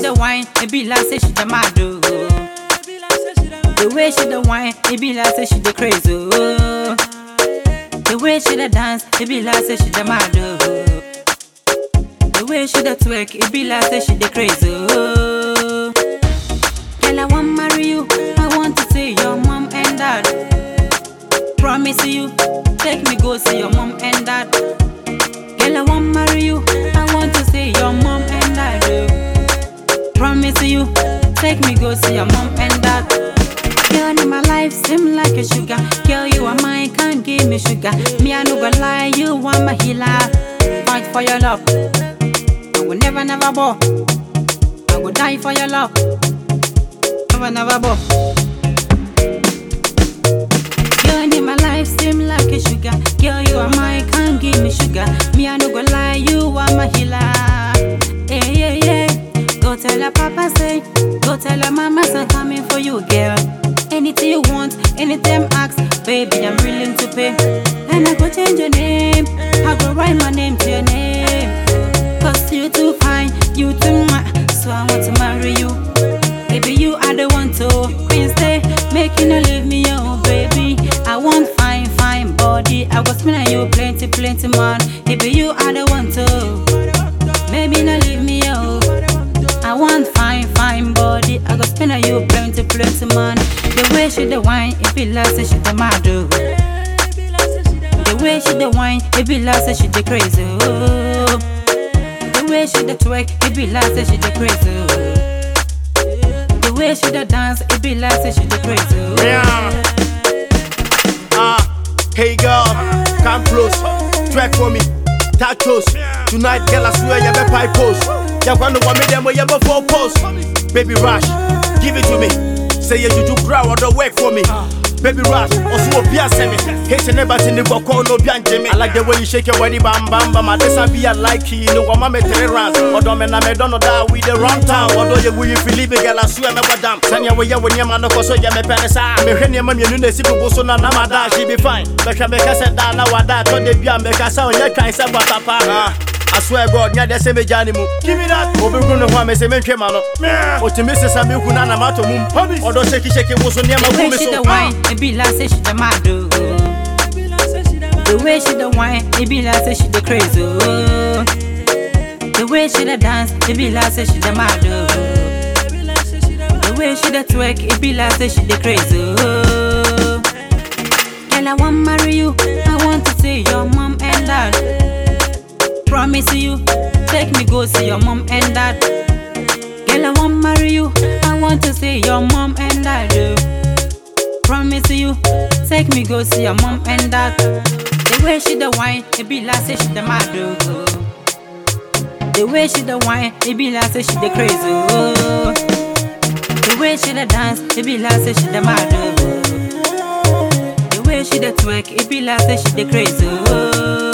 the wine, it be like say she the mad. The way she the wine, it be like say she the crazy. The way she the dance, it be like say she the mad. The way she the twerk, it be like say she the crazy. Girl, I want marry you. I want to see your mom and dad. Promise you, take me go see your mom and dad. Girl, I want marry you. I want to see your mom and dad. Promise you, take me go see your mom and dad. Girl, in my life seem like a sugar. Girl, you are mine, can't give me sugar. Me, I no go lie, you want my healer. Fight for your love. I will never, never bore. I will die for your love. Never, never bore. Girl, in my life seem like a sugar. Girl, you are mine, can't give me sugar. Me, I no go lie, you are my healer. Yeah, yeah, yeah. Go tell her papa say, go tell her mama say coming for you, girl. Anything you want, anytime ask, baby, I'm willing to pay. And I go change your name, I go write my name to your name. Cause you too fine, you too much, so I want to marry you. Baby, you are the one to queen stay, making you leave me, oh baby. I want fine, fine body, I go spend on you plenty, plenty man. Baby, you are the one to, maybe not leave me, oh. I want fine, fine body, I go spend on you plenty, plenty man. The way she the wine, it be like say she the mad. The way she the wine, it be like say she the crazy. The way she the twerk, it be like say she the crazy. The way she the dance, it be like say she the crazy. Hey girl, come close, twerk for me, touch close. Tonight, girl, I swear you better pipe post. You gonna want me them way you before post. Baby Rush, give it to me. Say you do grow or the work for me. Baby Rush, also be a semi. Hate never seen the book no be Jimmy. I like the way you shake your body bam bam bam. This I be a like you know what mama tell rounds. Or don't me don't know that we the wrong town. Or do you will you feel it girl I swear me damn. Send your way when your man so you me penisa. Me when your man you know see people so na namada she be fine. But can make us down now that to the be make us sound you can say what papa. I swear God, yeah, that's a me Johnny Moo. Give me that. Over going to want me say me mano. What to miss some milk na mato mum. Or don't shake it was on near my woman. The way she the wine, it be like say she the mad. The way she the wine, it be like say she the crazy. The way she the dance, it be like say she the mad. The way she the twerk, it be like say she the crazy. Girl, I want marry you. I want to see your mom and dad. Promise you, take me go see your mom and dad. Girl, I want marry you. I want to see your mom and dad. Promise you, take me go see your mom and dad. The way she the wine, it be like say she the mad. The way she the wine, it be like say she the crazy. The way she the dance, it be like say she the mad. The way she the twerk, it be like say she the crazy.